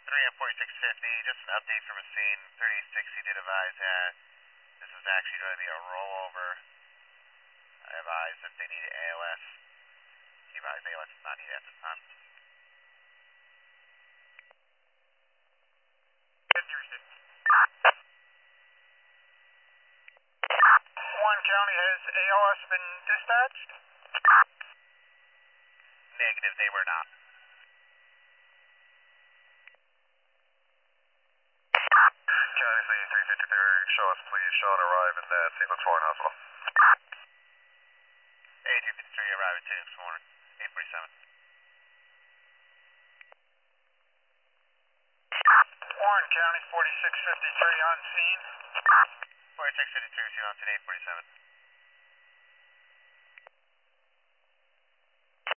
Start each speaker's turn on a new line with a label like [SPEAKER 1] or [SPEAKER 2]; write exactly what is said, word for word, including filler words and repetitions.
[SPEAKER 1] three and forty-six fifty, just an update from a scene. thirty-eight sixty did advise that this is actually going to be a rollover. I advised if they need A O S. He advised A O S is not needed at this time.
[SPEAKER 2] Warren County, has A O S been dispatched?
[SPEAKER 1] Negative, they were not.
[SPEAKER 2] County C three fifty-three, show us please. Sean arrive in uh, Saint Luke's Warren Hospital.
[SPEAKER 1] A two fifty-three arriving two this morning, eight forty-seven.
[SPEAKER 2] Warren County, forty-six fifty-three on scene.
[SPEAKER 1] forty-six fifty-three, see you on scene, eight forty-seven.